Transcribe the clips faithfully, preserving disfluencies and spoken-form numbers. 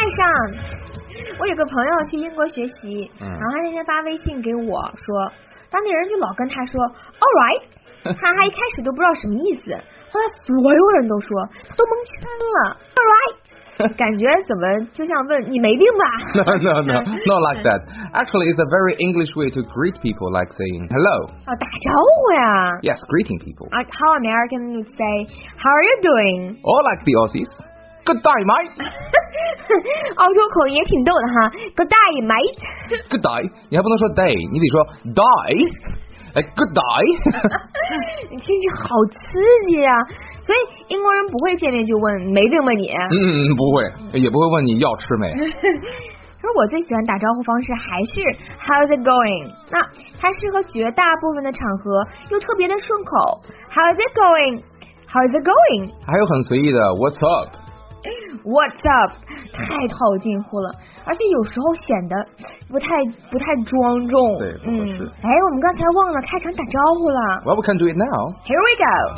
上。我有个朋友去英国学习，嗯、然后他那天发微信给我说，当地人就老跟他说 all right， 他还一开始都不知道什么意思，后来所有人都说他都蒙圈了 all right。感觉怎么就像问你没病吧 ？No, no, no, not like that. Actually, it's a very English way to greet people, like saying hello. 哦，打招呼呀 Yes, greeting people. Uh, how Americans would say, how are you doing? Or like the Aussies. Good day, mate. 澳洲口音也挺逗的哈 Good day, mate. Good day. 你还不能说 day， 你得说 die. 哎 ，Good day. 你听着好刺激呀、啊！所以英国人不会见面就问没病吧你？ 嗯，不会，也不会问你要吃没。 可是我最喜欢打招呼方式还是 How's it going？ 那它适合绝大部分的场合，又特别的顺口。How's it going？How's it going？ 还有很随意的 What's up？What's up？ 太套近乎了，而且有时候显得不太不太庄重。 对，不合适。 嗯，哎，我们刚才忘了开场打招呼了。 Well, we can do it now. Here we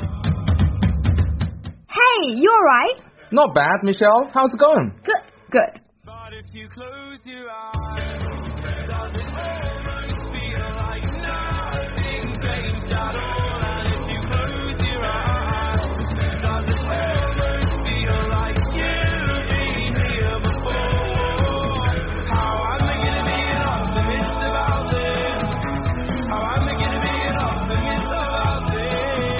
go.Hey, you alright? Not bad, Michelle. How's it going? Good, good. But if you close your eyes, does it almost feel like nothing changed at all? And if you close your eyes, does it almost feel like you've been here before? How am I gonna be an optimist about this? How am I gonna be an optimist about this?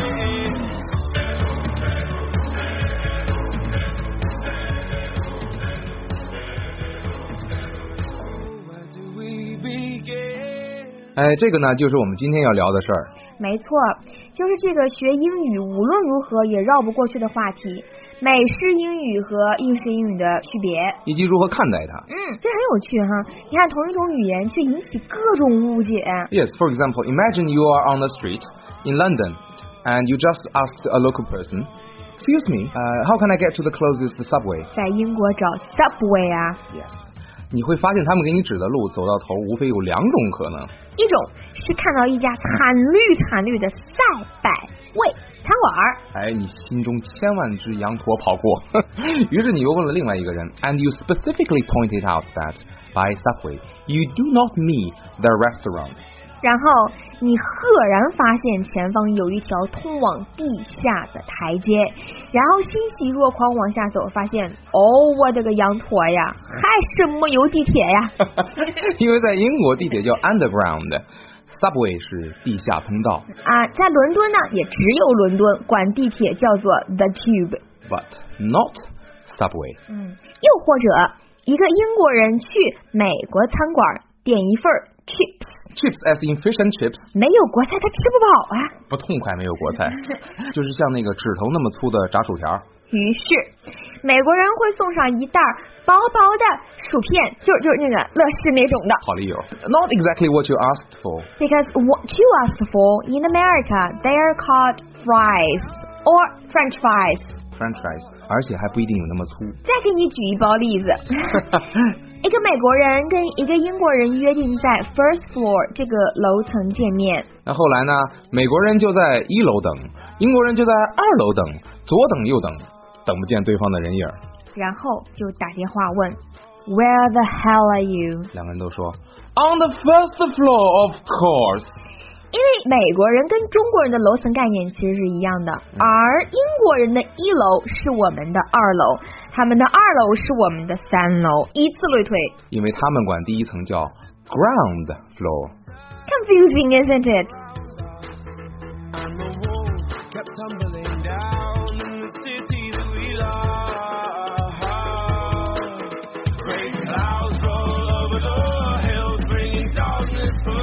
哎，这个呢，就是我们今天要聊的事儿。 没错，就是这个学英语无论如何也绕不过去的话题——美式英语和英式英语的区别， 以及如何看待它。 嗯，这很有趣哈！你看，同一种语言却引起各种误解。 Yes, for example, imagine you are on the street in London, and you just asked a local person, "Excuse me, uh, how can I get to the closest subway?" 在英国找 subway 啊 ？Yes. 你会发现他们给你指的路走到头无非有两种可能， 一种是看到一家惨绿惨绿的赛百味餐馆， 哎，你心中千万只羊驼跑过，于是你又问了另外一个人 ，and you specifically pointed out that by subway you do not mean the restaurant。 然后你赫然发现前方有一条通往地下的台阶，然后欣喜若狂往下走，发现哦，我的个羊驼呀，还是没有地铁呀！ 因为在英国地铁叫 underground，subway 是地下通道啊，在伦敦呢，也只有伦敦管地铁叫做 the tube，but not subway。 嗯，又或者一个英国人去美国餐馆点一份 chips。Chips as in fish and chips， 没有国菜他吃不饱啊， 不痛快没有国菜，就是像那个指头那么粗的炸薯条。 于是美国人会送上一袋薄薄的薯片，就就是那个乐事那种的。 好理由 ，Not exactly what you asked for. Because what you asked for in America, they are called fries or French fries. French fries， 而且还不一定有那么粗。 再给你举一包例子。一个美国人跟一个英国人约定在 first floor 这个楼层见面。 那后来呢？美国人就在一楼等，英国人就在二楼等，左等右等，等不见对方的人影。 然后就打电话问 Where the hell are you？ 两个人都说 On the first floor, of course。 因为美国人跟中国人的楼层概念其实是一样的，而英国人的一楼是我们的二楼，他们的二楼是我们的三楼，以此类推。 因为他们管第一层叫 ground floor。 Confusing, isn't it? And the walls kept tumbling down in the city that we love. Great clouds roll over the hills, bringing darkness from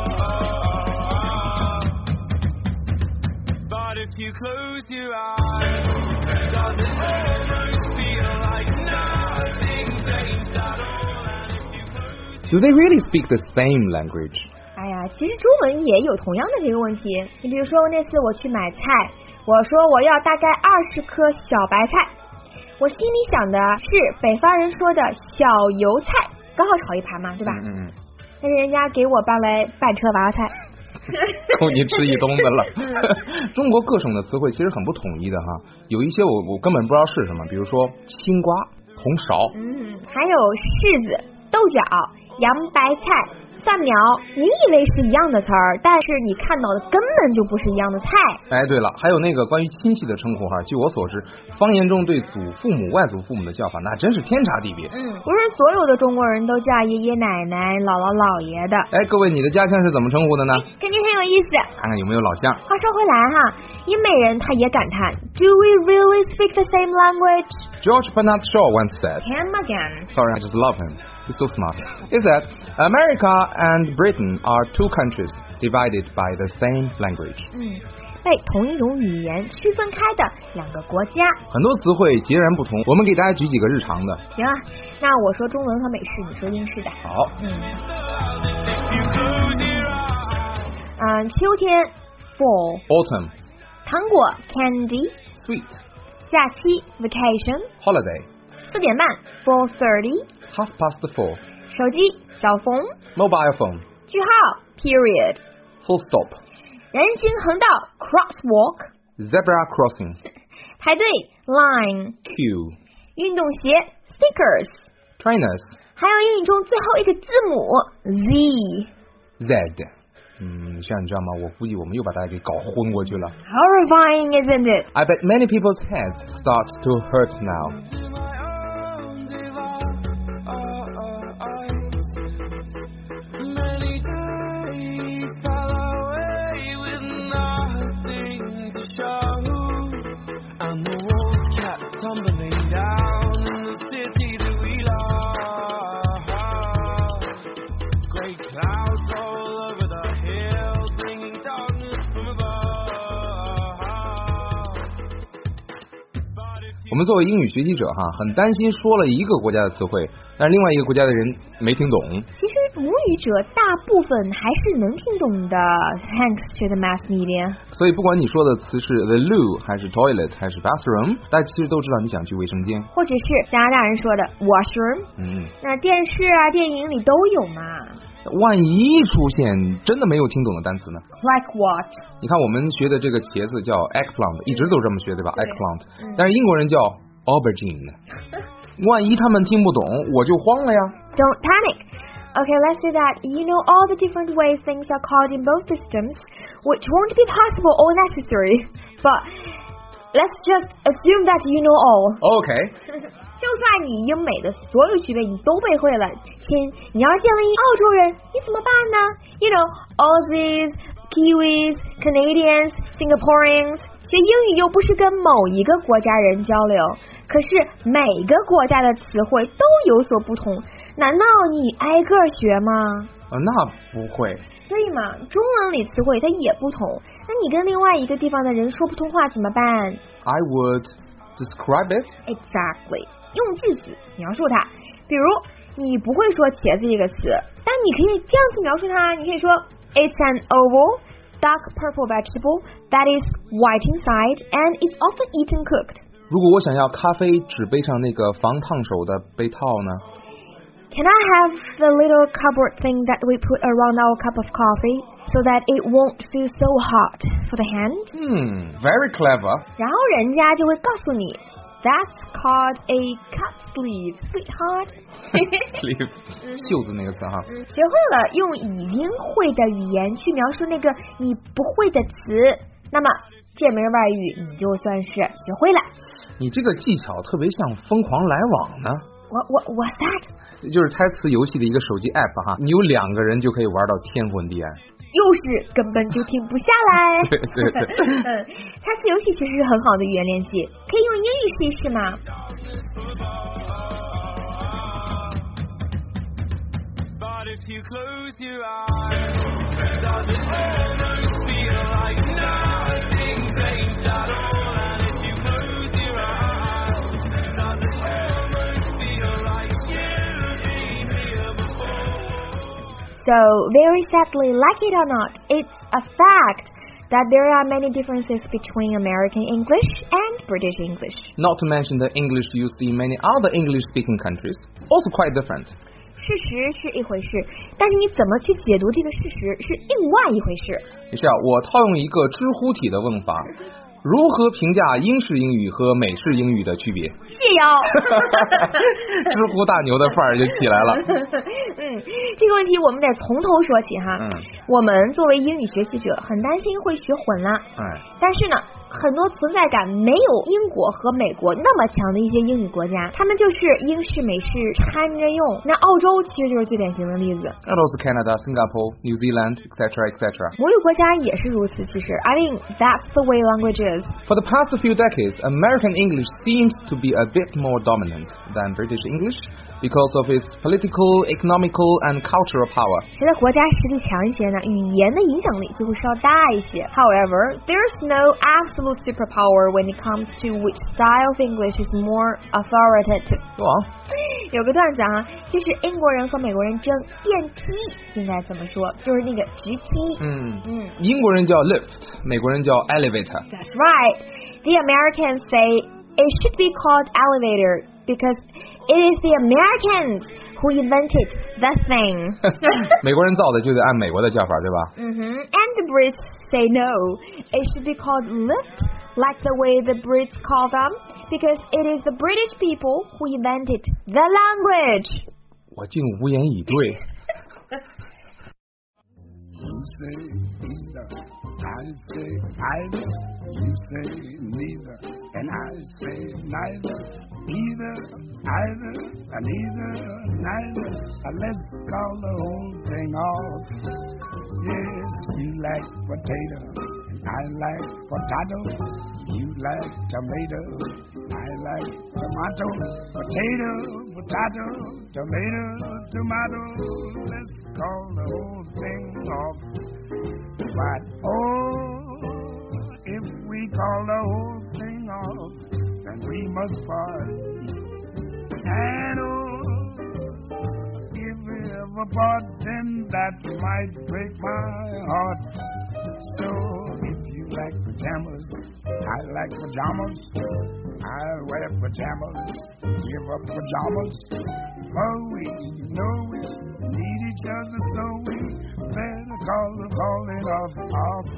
above.If you close your eyes, does it almost feel like nothing changed at all? And if you close Do they really speak the same language? 哎呀，其实中文也有同样的这个问题。你比如说那次我去买菜，我说我要大概二十颗小白菜，我心里想的是北方人说的小油菜，刚好炒一盘嘛，对吧？ 嗯嗯。 但是人家给我搬来半车娃娃菜。 够你吃一冬的了。中国各省的词汇其实很不统一的哈，有一些我我根本不知道是什么，比如说青瓜、 红苕。 嗯，还有柿子、豆角、洋白菜、蒜苗，你以为是一样的词儿，但是你看到的根本就不是一样的菜。 哎，对了，还有那个关于亲戚的称呼哈，据我所知，方言中对祖父母、外祖父母的叫法，那真是天差地别。 嗯，不是所有的中国人都叫爷爷奶奶、姥姥姥爷的。 哎，各位，你的家乡是怎么称呼的呢？ 肯定很有意思， 看看有没有老乡。 话说回来哈，英美人他也感叹 ，Do we really speak the same language? George Bernard Shaw once said, Him again. sorry, I just love him. He's so smart. Is that America and Britain are two countries divided by the same language. 嗯，被同一种语言区分开的两个国家。 很多词汇截然不同，我们给大家举几个日常的。 行啊，那我说中文和美式，你说英式的。 好， 嗯，嗯，秋天 fall， Autumn, 糖果 candy， sweet, 假期 vacation， holiday, 四点半 four thirty， half past four, 手机小缝， mobile phone, 句号 period， full stop, 人行横道 crosswalk， zebra crossing, 排队 line， queue, 运动鞋 sneakers， trainers, 还有英语中最后一个字母 Z。 Z。嗯，这样你知道吗？我估计我们又把大家给搞昏过去了。 Horrifying, isn't it? I bet many people's heads start to hurt now. Many days fell away with nothing to show, and the walls kept tumbling down in the city that we love. Great clouds all over the hills, bringing darkness from above. But if 我们作为英语学习者哈，很担心说了一个国家的词汇，但是另外一个国家的人没听懂。 其实母语者大部分还是能听懂的 ，thanks to the mass media。 所以不管你说的词是 the loo 还是 toilet 还是 bathroom， 大家其实都知道你想去卫生间， 或者是加拿大人说的 washroom。 嗯， 那电视啊、电影里都有嘛。 万一出现真的没有听懂的单词呢？ Like what？ 你看我们学的这个茄子叫 eggplant， 一直都这么学对吧？ 对 eggplant，、 嗯、 但是英国人叫 aubergine。万一他们听不懂，我就慌了呀。 Don't panic. Okay, let's say that you know all the different ways things are called in both systems, which won't be possible or necessary. But let's just assume that you know all. OK。 就算你英美的所有句位你都背会了，亲，你要见了一澳洲人，你怎么办呢 ？You know, Aussies, Kiwis, Canadians, Singaporeans. 学英语又不是跟某一个国家人交流，可是每个国家的词汇都有所不同，难道你挨个学吗？ 呃，那不会。 所以嘛，中文里词汇它也不同，那你跟另外一个地方的人说不通话怎么办 I would describe it. Exactly. 用句子描述它，比如你不会说茄子这个词，但你可以这样子描述它，你可以说 It's an oval, dark purple vegetable that is white inside and is often eaten cooked. 如果我想要咖啡纸杯上那个防烫手的杯套呢？ Can I have the little cupboard thing that we put around our cup of coffee so that it won't feel so hot for the hand? 嗯 very clever. 然后人家就会告诉你That's called a cut sleeve, sweetheart. sleeve 袖子那个词哈。 学会了用已经会的语言去描述那个你不会的词，那么这门外语你就算是学会了。 你这个技巧特别像疯狂来往呢。 What what what's that？ 就是猜词游戏的一个手机 app 哈，你有两个人就可以玩到天昏地暗。 又是根本就停不下来。 对对对。 嗯，猜词游戏其实是很好的语言练习，可以用英语试一试嘛。 But if you close your eyes, does it almost feel like nothing changed at all? And if you close your eyes, does it almost feel like you've been here before? So, very sadly, like it or not, it's a fact that there are many differences between American English and British English. Not to mention the English used in many other English-speaking countries, also quite different. 事实是一回事，但是你怎么去解读这个事实是另外一回事。 也是啊，我套用一个知乎体的问法， 如何评价英式英语和美式英语的区别？ 谢邀。 知乎大牛的范儿就起来了。 嗯，这个问题我们得从头说起哈。 嗯， 我们作为英语学习者，很担心会学混了。 哎， 但是呢，很多存在感没有英国和美国那么强的一些英语国家，他们就是英式美式掺着用。那澳洲其实就是最典型的例子。 And also Canada, Singapore, New Zealand, et cetera, et cetera. 母语国家也是如此。其实 I think that's the way language is. For the past few decades, American English seems to be a bit more dominant than British English because of its political, economical, and cultural power. 谁的国家实力强一些呢，语言的影响力就会稍大一些。However, there's no absolute superpower when it comes to which style of English is more authoritative. 哇， 有个段子啊，就是英国人和美国人争电梯应该怎么说，就是那个直梯。 嗯嗯， 英国人叫 lift， 美国人叫 elevator。 That's right. The Americans say it should be called elevator because it is the Americans who invented the thing. 美国人造的就得按美国的叫法，对吧？ 嗯哼 And the Brits say no, it should be called lift, like the way the Brits call them, because it is the British people who invented the language. 我竟无言以对。 You say either, I say either. You say neither, and I say neither. Either, either, and either, neither. Uh, let's call the whole thing off. Yes, you like potato, and I like potato. You like tomato, I like tomato. Potato, potato, tomato, tomato. Let's call the whole thing off. But oh, if we call the whole thing off, then we must part. And oh, if we ever part, then that might break my heart. So if you like pajamas, I like pajamas. I'll wear pajamas, give up pajamas. Oh, we know we need each other, so we better call the calling off off.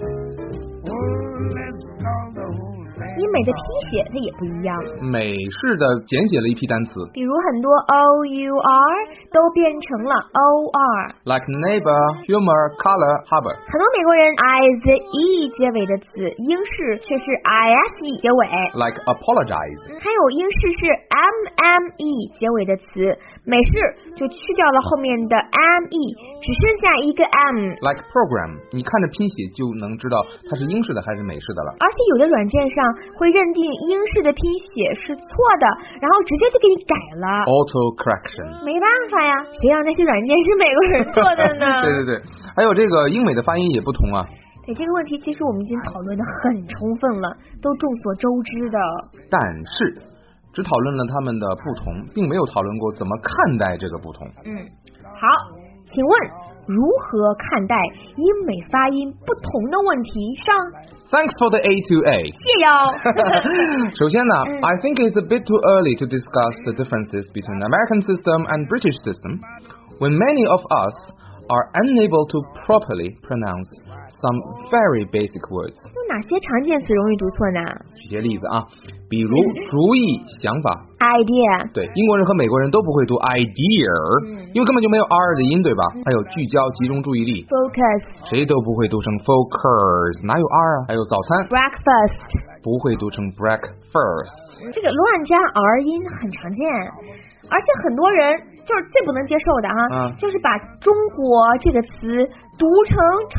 Oh, let's call the whole thing. 英美的拼写它也不一样， 美式的简写了一批单词比如很多 O U R 都变成了 O R。 ，like neighbor, humor, color, harbor。 很多美国人 I Z E 结尾的词，英式却是 I S E 结尾。 like apologize。 还有英式是 M M E 结尾的词，美式就去掉了后面的 M E， 只剩下一个 M。 like program， 你看着拼写就能知道它是英式的还是美式的了。 而且有的软件上会认定英式的拼写是错的，然后直接就给你改了。 auto correction。 没办法呀，谁让那些软件是美国人做的呢？ 对对对，还有这个英美的发音也不同啊。 对这个问题，其实我们已经讨论的很充分了，都众所周知的。 但是只讨论了他们的不同，并没有讨论过怎么看待这个不同。 嗯，好，请问如何看待英美发音不同的问题上？ Thanks for the A to A。 谢哟。 首先呢、嗯、I think it's a bit too early to discuss the differences between American system and British system when many of us are unable to properly pronounce some very bbasic words. 有哪些常见词容易读错呢？ 举些例子啊，比如主意、想法。 idea。 对，英国人和美国人都不会读 idea，、嗯、因为根本就没有 r 的音，对吧？嗯、还有聚焦、集中注意力 focus， 谁都不会读成 focus， 哪有 r 啊？还有早餐 breakfast， 不会读成 breakfast，、 嗯、这个乱加 r 音很常见。而且很多人就是最不能接受的哈、啊嗯，就是把中国这个词读成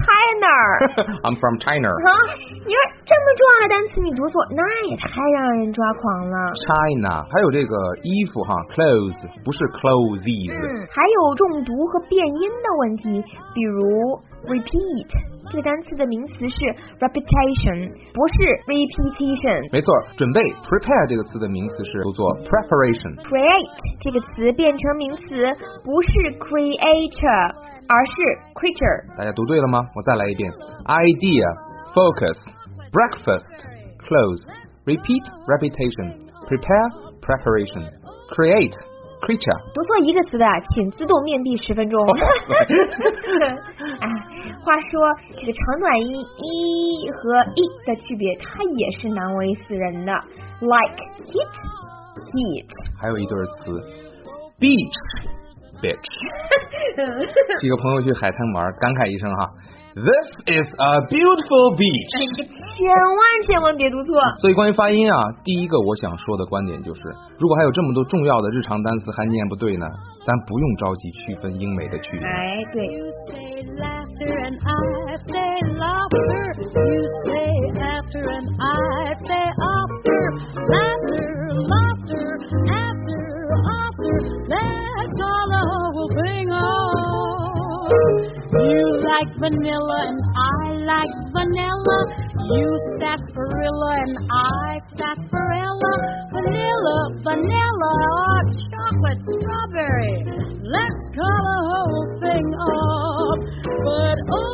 China。I'm from China。 啊，你说这么重要的单词你读错，那也太让人抓狂了。 China， 还有这个衣服哈 ，clothes 不是 clothes。 嗯，还有重读和变音的问题，比如 repeat。这个单词的名词是 repetition， 不是 repetition。 没错，准备 prepare 这个词的名词是读作 preparation。 create 这个词变成名词不是 creator， 而是 creature。 大家读对了吗？我再来一遍 idea focus breakfast clothes repeat repetition prepare preparation create creature. 读错一个词的，请自动面壁十分钟。哎，话说这个长短音一和一的区别，它也是难为死人的。Like heat, heat。 还有一对词 ，beach, bitch。几个朋友去海滩玩，感慨一声哈。This is a beautiful beach。 千万千万别读错。 所以关于发音啊，第一个我想说的观点就是，如果还有这么多重要的日常单词还念不对呢，咱不用着急区分英美的区别。 哎，对。 You say laughter and I say laughter. You say after and I say after. Laughter, laughter, after, after. That's all the whole thing on. You like vanilla and I like vanilla. You sarsaparilla and I sarsaparilla. Vanilla, vanilla, or chocolate, strawberry. Let's call the whole thing off. But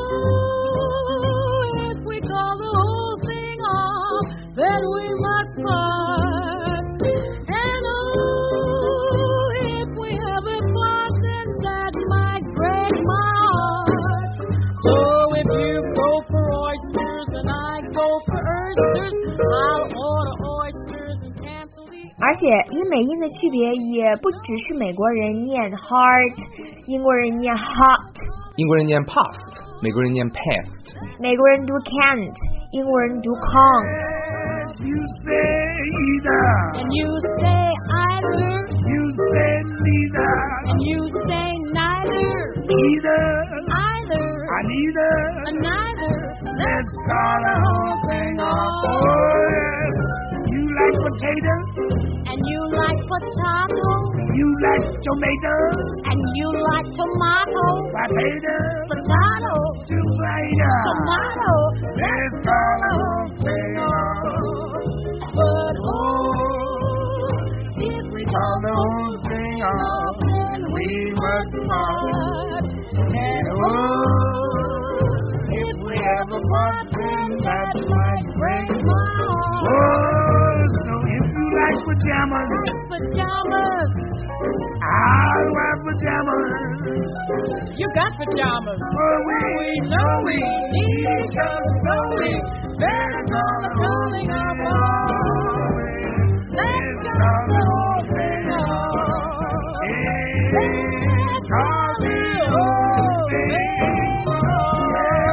oh, if we call the whole thing off, then we must part. And oh, if we have a part, then that might break my heart. So if you go for oysters and I go for oysters, I'll order oysters and cancel the... 而且英美音的区别也不只是美国人念 heart， 英国人念 hot， 英国人念 past， 美国人念 past， 美国人读 can't， 英国人读 can't。 You say either. And you say either. You say neither. And you say neither. Either. Either. I neither. And neither. Let's call the whole thing off. Oh, yes. You like potato. And you like potato. You like tomato. And you like tomato. Potato. Potato. Tomato. Tomato. Let's call the whole thing off. But oh, If we call the whole thing off, then we must part. And oh, if we ever part, then that might break my heart. Oh, so if you like pajamas, pajamas. I'll wear pajamas. You got pajamas. For we, We know we need each other, so we better call the whole thing off. Let's call the whole thing off. Let's call the whole thing off.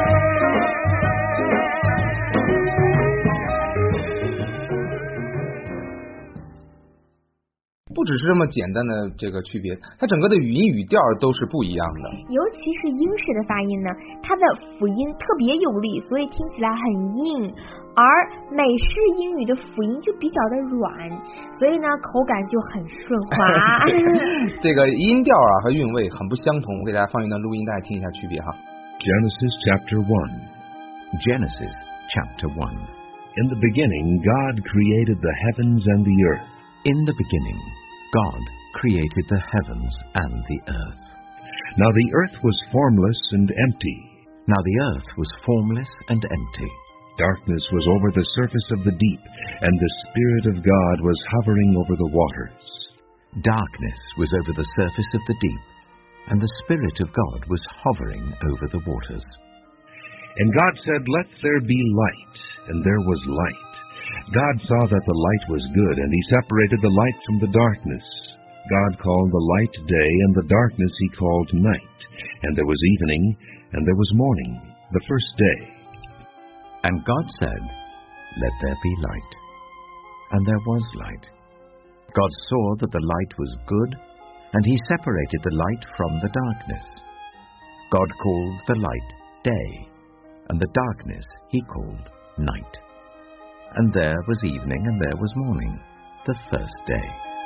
不只是这么简单的这个区别，它整个的语音语调都是不一样的。 尤其是英式的发音呢，它的辅音特别有力，所以听起来很硬，而美式英语的辅音就比较的软，所以呢口感就很顺滑。 这个音调啊和韵味很不相同，我给大家放一段录音带听一下区别哈。 Genesis chapter one. Genesis chapter one. In the beginning, God created the heavens and the earth. In the beginning, God created the heavens and the earth. Now the earth was formless and empty. Now the earth was formless and empty. Darkness was over the surface of the deep, and the Spirit of God was hovering over the waters. Darkness was over the surface of the deep, and the Spirit of God was hovering over the waters. And God said, "Let there be light," and there was light. God saw that the light was good, and He separated the light from the darkness. God called the light day, and the darkness He called night. And there was evening, and there was morning, the first day. And God said, "Let there be light." And there was light. God saw that the light was good, and He separated the light from the darkness. God called the light day, and the darkness He called night. And there was evening, and there was morning, the first day.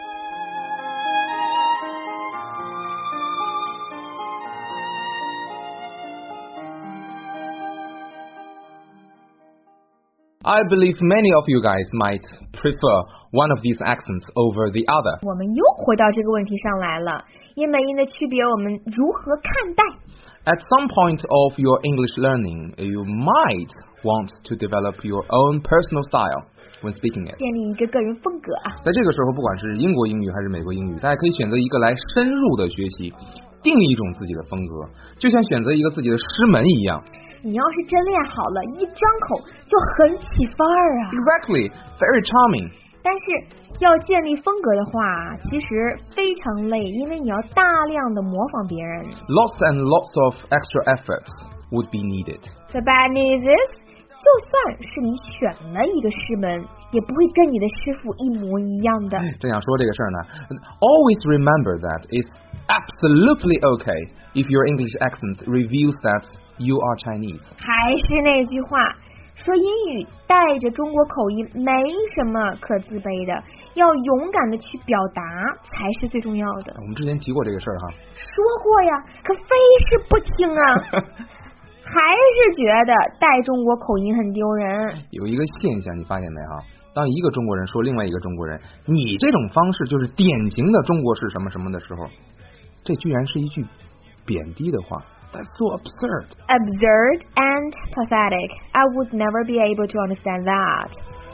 I believe many of you guys might prefer one of these accents over the other. 我们又回到这个问题上来了，英美音的区别我们如何看待？ At some point of your English learning, you might want to develop your own personal style. when speaking it. 建立一个个人风格啊。 在这个时候，不管是英国英语还是美国英语，大家可以选择一个来深入的学习，定一种自己的风格，就像选择一个自己的师门一样。 你要是真练好了，一张口就很起范儿啊。 Exactly, very charming. 但是要建立风格的话，其实非常累，因为你要大量的模仿别人。 Lots and lots of extra efforts would be needed. The bad news is, 就算是你选了一个师门，也不会跟你的师傅一模一样的。 正想说这个事儿呢 ，always remember that it's absolutely okay if your English accent reveals that you are Chinese. 还是那句话，说英语带着中国口音没什么可自卑的，要勇敢的去表达才是最重要的。 我们之前提过这个事儿哈。 说过呀，可非是不听啊。还是觉得带中国口音很丢人。 有一个现象你发现没哈？当一个中国人说另外一个中国人，你这种方式就是典型的中国式什么什么的时候，这居然是一句贬低的话。That's so absurd. Absurd and pathetic. I would never be able to understand that.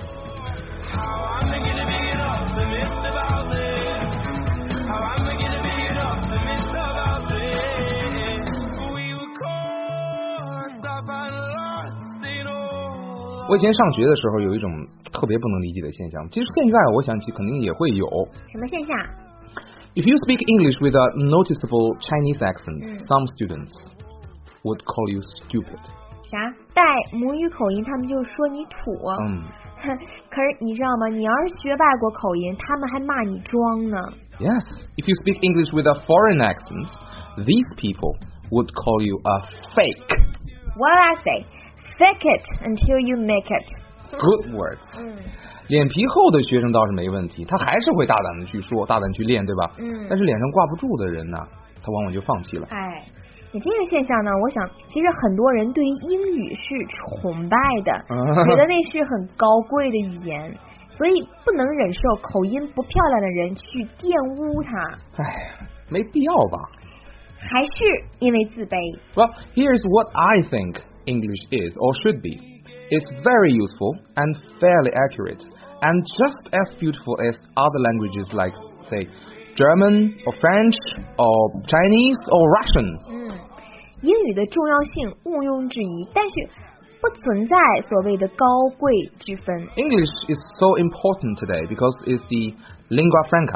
And lost in all 我以前上学的时候有一种特别不能理解的现象，其实现在我想起肯定也会有。 什么现象？ If you speak English with a noticeable Chinese accent, 嗯 some students would call you stupid. 啥？带母语口音，他们就说你土。 嗯。 可是你知道吗？你要是学外国口音，他们还骂你装呢。 Yes, if you speak English with a foreign accent, these people would call you a fake. What I say? Fake it until you make it. Good words. 嗯。 脸皮厚的学生倒是没问题，他还是会大胆的去说，大胆去练，对吧？ 嗯。 但是脸上挂不住的人呢，他往往就放弃了。 哎。你这个现象呢，我想其实很多人对于英语是崇拜的，觉得那是很高贵的语言，所以不能忍受口音不漂亮的人去玷污它。 哎呀，没必要吧？ 还是因为自卑。 Well, here's what I think English is or should be. It's very useful and fairly accurate, and just as beautiful as other languages like, say, German or French or Chinese or Russian. 嗯，英语的重要性毋庸置疑，但是不存在所谓的高贵之分。 English is so important today because it's the lingua franca.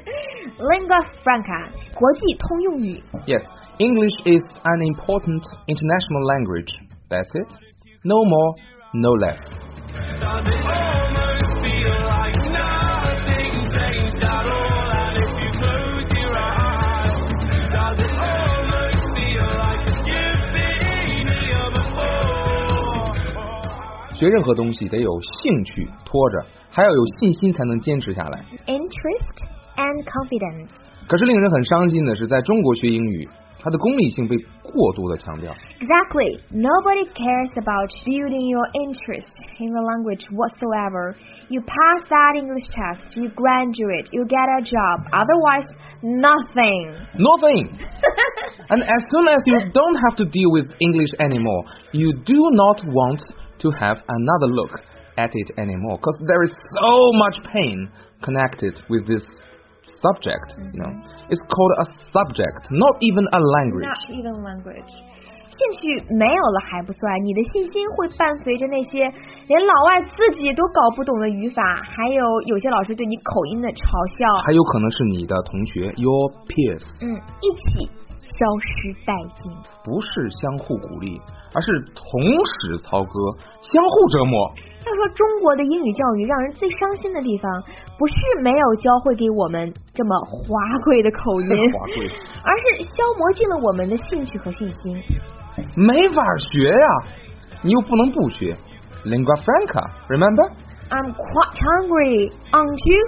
Lingua franca, 国际通用语。 Yes, English is an important international language. That's it. No more, no less. Does it almost feel like nothing changed at all? And if you close your eyes, does it almost feel like you've been here before? 学任何东西得有兴趣拖着，还要有信心才能坚持下来。 Interest and confidence. 可是令人很伤心的是，在中国学英语，它的功利性被过度的强调。 Exactly. Nobody cares about building your interest in the language whatsoever. You pass that English test, you graduate, you get a job. Otherwise, nothing. Nothing. And as soon as you don't have to deal with English anymore, you do not want to have another look at it anymore, because there is so much pain connected with this subject. Mm-hmm. You know, it's called a subject, not even a language. Not even language. 兴趣没有了还不算，你的信心会伴随着那些连老外自己都搞不懂的语法，还有有些老师对你口音的嘲笑， 还有可能是你的同学 your peers， 嗯，一起消失殆尽。 不是相互鼓励，而是同时操戈，相互折磨。 要说中国的英语教育让人最伤心的地方，不是没有教会给我们这么华贵的口音， 华贵， 而是消磨尽了我们的兴趣和信心。 没法学呀，你又不能不学。Lingua franca, remember? I'm quite hungry, aren't you?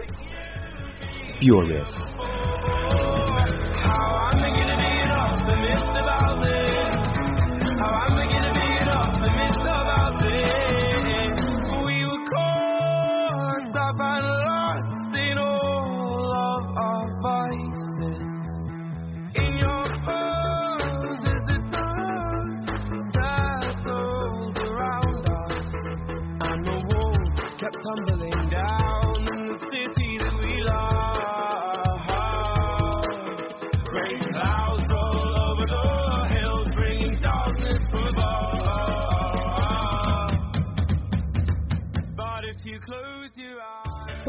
Furious. Tumbling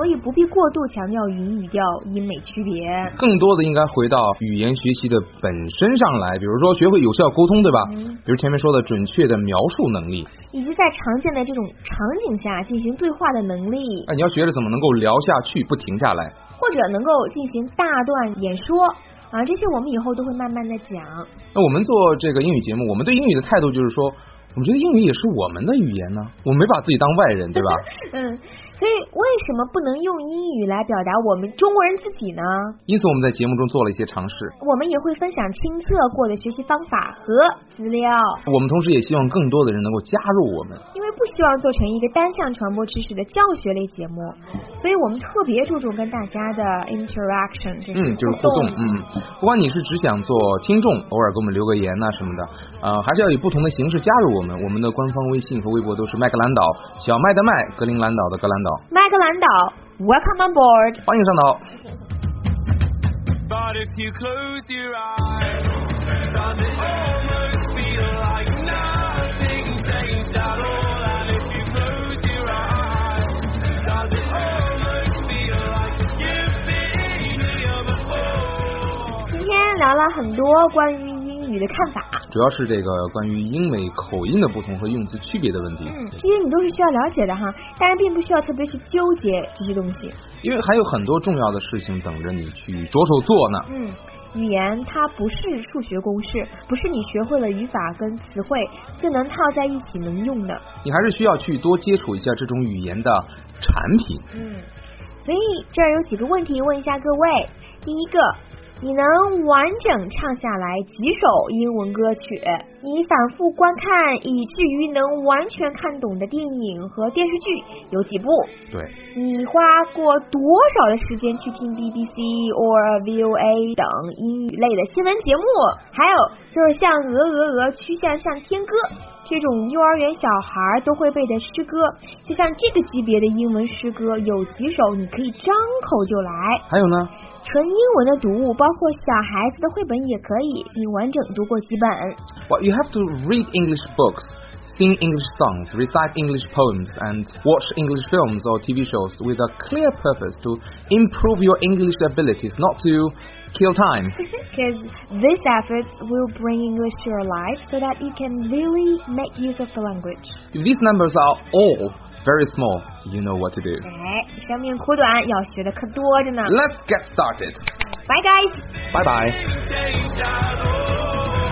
所以不必过度强调语语调、音美区别。 更多的应该回到语言学习的本身上来，比如说学会有效沟通，对吧？嗯、比如前面说的准确的描述能力， 以及在常见的这种场景下进行对话的能力。 哎，你要学着怎么能够聊下去，不停下来， 或者能够进行大段演说。啊，这些我们以后都会慢慢的讲。 那我们做这个英语节目，我们对英语的态度就是说，我们觉得英语也是我们的语言呢，我们没把自己当外人，对吧？ 嗯。所以为什么不能用英语来表达我们中国人自己呢？ 因此我们在节目中做了一些尝试， 我们也会分享亲测过的学习方法和资料。 我们同时也希望更多的人能够加入我们， 因为不希望做成一个单向传播知识的教学类节目，所以我们特别注重跟大家的 interaction， 就是嗯，就是互动。嗯，不管你是只想做听众，偶尔给我们留个言呐、啊、什么的，呃，还是要以不同的形式加入我们。我们的官方微信和微博都是麦克兰岛，小麦的麦，格陵兰岛的格兰岛。 麦克兰岛 ，Welcome on board， 欢迎上岛。 But if you close your eyes, does it almost feel like nothing changed at all? And if you close your eyes, does it almost feel like you've been here before? 今天聊了很多关于英语的看法， 主要是这个关于英美口音的不同和用词区别的问题。 嗯，这些你都是需要了解的哈，当然并不需要特别去纠结这些东西， 因为还有很多重要的事情等着你去着手做呢。 嗯，语言它不是数学公式，不是你学会了语法跟词汇就能套在一起能用的， 你还是需要去多接触一下这种语言的产品。 嗯，所以这儿有几个问题问一下各位。第一个，你能完整唱下来几首英文歌曲？你反复观看以至于能完全看懂的电影和电视剧有几部？ 对， 你花过多少的时间去听 B B C or V O A 等英语类的新闻节目？还有就是像鹅鹅鹅曲项向天歌这种幼儿园小孩都会背的诗歌，就像这个级别的英文诗歌有几首你可以张口就来。 还有呢， 纯英文的读物，包括小孩子的绘本也可以，并完整读过几本。 Well, you have to read English books, sing English songs, recite English poems, and watch English films or T V shows with a clear purpose to improve your English abilities, not to kill time. Because these efforts will bring English to your life so that you can really make use of the language. If these numbers are all very small, you know what to do. 哎，生命苦短，要学的可多着呢。 Let's get started. Bye guys. Bye bye. Changed at all.